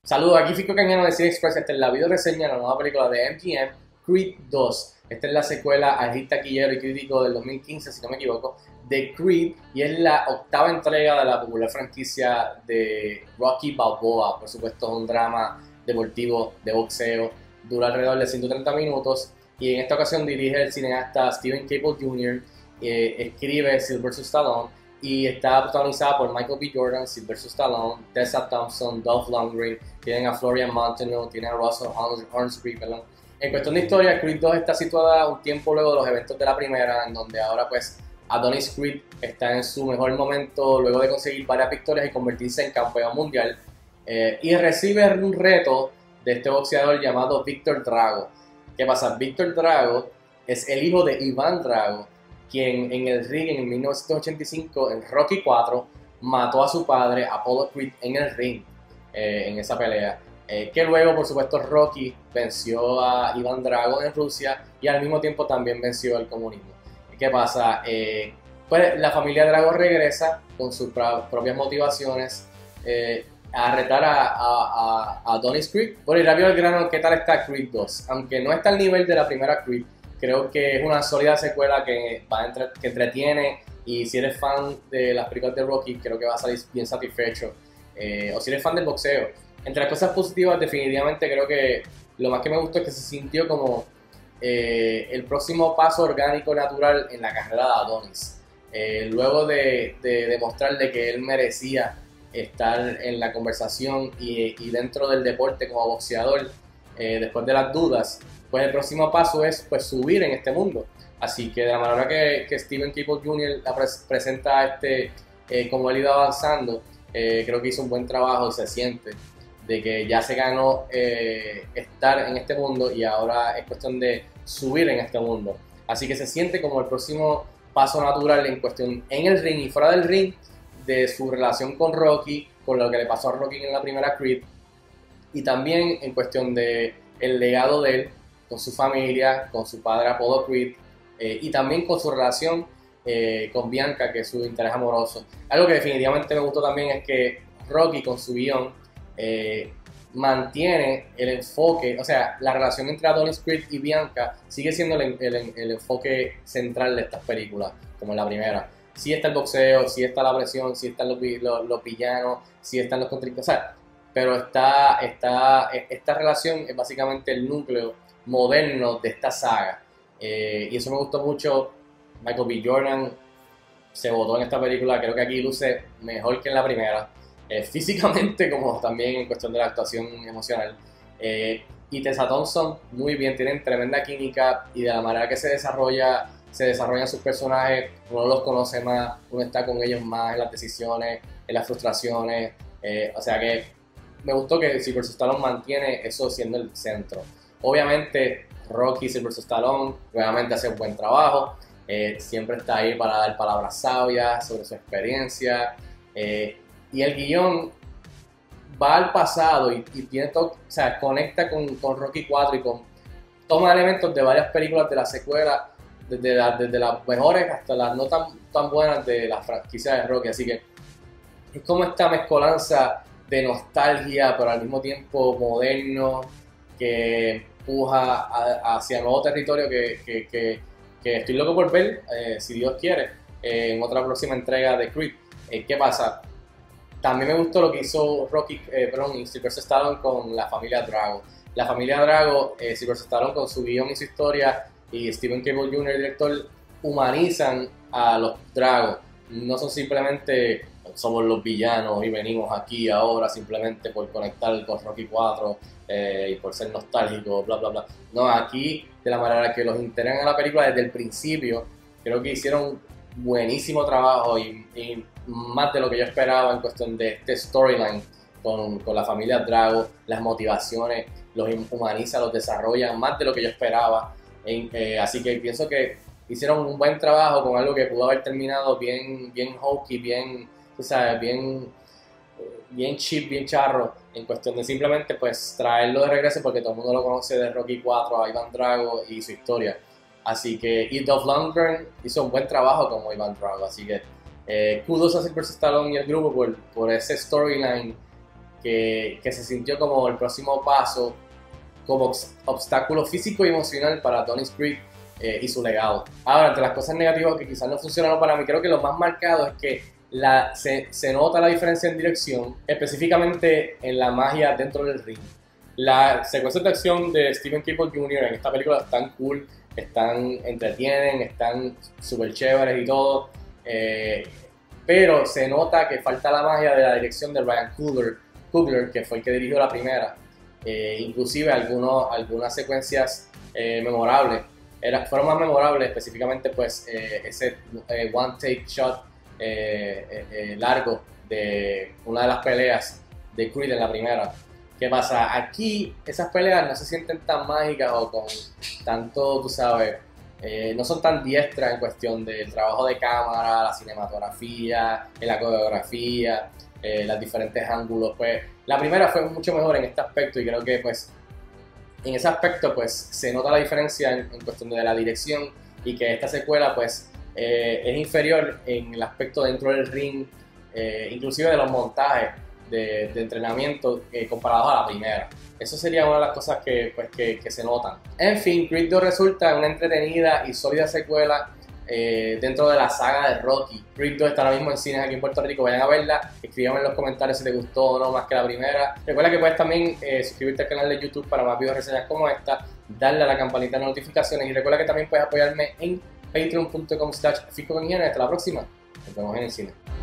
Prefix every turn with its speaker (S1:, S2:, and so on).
S1: Saludos, aquí Fico Cañano de Cine Express. Esta es la video reseña de la nueva película de MGM, Creed 2. Esta es la secuela al hit taquillero y crítico del 2015, si no me equivoco, de Creed, y es la octava entrega de la popular franquicia de Rocky Balboa. Por supuesto, es un drama deportivo de boxeo, dura alrededor de 130 minutos, y en esta ocasión dirige el cineasta Steven Caple Jr., escribe Sylvester Stallone, y está protagonizada por Michael B. Jordan, Sylvester Stallone, Tessa Thompson, Dolph Lundgren, tienen a Florian Montaño, tienen a Russell Hornsby, perdón. En cuestión de historia, Creed 2 está situada un tiempo luego de los eventos de la primera, en donde ahora pues Adonis Creed está en su mejor momento luego de conseguir varias victorias y convertirse en campeón mundial, y recibe un reto de este boxeador llamado Víctor Drago. ¿Qué pasa? Víctor Drago es el hijo de Iván Drago, quien en el ring en 1985, en Rocky 4, mató a su padre, Apollo Creed, en el ring, en esa pelea. Que luego, por supuesto, Rocky venció a Iván Drago en Rusia y al mismo tiempo también venció el comunismo. ¿Qué pasa? Pues la familia Drago regresa con sus propias motivaciones a retar a Adonis Creed. Bueno, y rápido al grano, ¿qué tal está Creed 2? Aunque no está al nivel de la primera Creed, creo que es una sólida secuela que entretiene, y si eres fan de las películas de Rocky, creo que vas a salir bien satisfecho. O si eres fan del boxeo. Entre las cosas positivas, definitivamente creo que lo más que me gustó es que se sintió como el próximo paso orgánico natural en la carrera de Adonis. Luego de demostrarle que él merecía estar en la conversación y dentro del deporte como boxeador, después de las dudas, pues el próximo paso es pues subir en este mundo. Así que de la manera que Steven Caple Jr. presenta como él iba avanzando, creo que hizo un buen trabajo y se siente de que ya se ganó estar en este mundo y ahora es cuestión de subir en este mundo. Así que se siente como el próximo paso natural en cuestión en el ring y fuera del ring, de su relación con Rocky, con lo que le pasó a Rocky en la primera Creed, y también en cuestión de el legado de él con su familia, con su padre Apollo Creed, y también con su relación con Bianca, que es su interés amoroso. Algo que definitivamente me gustó también es que Rocky, con su guión, mantiene el enfoque, o sea, la relación entre Adonis Creed y Bianca sigue siendo el enfoque central de estas películas, como en la primera. Sí está el boxeo, sí está la presión, sí están los villanos, sí están los contrincantes, o sea, pero esta relación es básicamente el núcleo moderno de esta saga. Y eso me gustó mucho. Michael B. Jordan se votó en esta película, creo que aquí luce mejor que en la primera, físicamente como también en cuestión de la actuación emocional. Y Tessa Thompson, muy bien, tienen tremenda química, y de la manera que se desarrollan sus personajes, uno los conoce más, uno está con ellos más en las decisiones, en las frustraciones, o sea que me gustó que Sylvester Stallone mantiene eso siendo el centro. Obviamente Rocky, Sylvester Stallone, nuevamente hace un buen trabajo, siempre está ahí para dar palabras sabias sobre su experiencia, y el guión va al pasado y tiene todo, o sea, conecta con Rocky 4 y toma elementos de varias películas de la secuela, desde las mejores hasta las no tan buenas de la franquicia de Rocky. Así que es como esta mezcolanza de nostalgia, pero al mismo tiempo moderno, que empuja hacia nuevo territorio que estoy loco por ver, si Dios quiere, en otra próxima entrega de Creed. ¿Qué pasa? También me gustó lo que hizo y Sylvester Stallone con la familia Drago. La familia Drago, Sylvester Stallone con su guión y su historia, y Steven Caple Jr., el director, humanizan a los Dragos. No son simplemente somos los villanos y venimos aquí ahora simplemente por conectar con Rocky 4 y por ser nostálgicos, bla bla bla. No, aquí de la manera que los integran a la película desde el principio, creo que hicieron buenísimo trabajo, y más de lo que yo esperaba en cuestión de este storyline con la familia Drago, las motivaciones, los humaniza, los desarrolla más de lo que yo esperaba. Así que pienso que hicieron un buen trabajo con algo que pudo haber terminado bien hokey, bien, tú sabes, bien cheap, bien charro, en cuestión de simplemente pues traerlo de regreso porque todo el mundo lo conoce de Rocky 4, a Iván Drago y su historia. Así que, y Dolph Lundgren hizo un buen trabajo como Iván Drago, así que kudos a Sylvester Stallone y el grupo por ese storyline que se sintió como el próximo paso, como obstáculo físico y emocional para Adonis Creed y su legado. Ahora, entre las cosas negativas que quizás no funcionaron para mí, creo que lo más marcado es que se nota la diferencia en dirección, específicamente en la magia dentro del ring. Las secuencias de acción de Steven Caple Jr. en esta película están cool, entretienen, están súper chéveres y todo, pero se nota que falta la magia de la dirección de Ryan Coogler, que fue el que dirigió la primera. Inclusive algunas secuencias memorables fueron más memorables, específicamente pues ese one take shot largo de una de las peleas de Creed en la primera. ¿Qué pasa? Aquí esas peleas no se sienten tan mágicas o con tanto, tú sabes, no son tan diestras en cuestión del trabajo de cámara, la cinematografía, la coreografía, los diferentes ángulos. Pues la primera fue mucho mejor en este aspecto y creo que pues en ese aspecto pues se nota la diferencia en cuestión de la dirección y que esta secuela pues es inferior en el aspecto dentro del ring, inclusive de los montajes de entrenamiento comparados a la primera. Eso sería una de las cosas que se notan. En fin, Creed 2 resulta una entretenida y sólida secuela dentro de la saga de Rocky. Creed 2 está ahora mismo en cines aquí en Puerto Rico, vayan a verla, escríbanme en los comentarios si te gustó o no más que la primera. Recuerda que puedes también suscribirte al canal de YouTube para más videos reseñas como esta, darle a la campanita de notificaciones y recuerda que también puedes apoyarme en patreon.com/FiscoConIngenio. Hasta la próxima, nos vemos en el cine.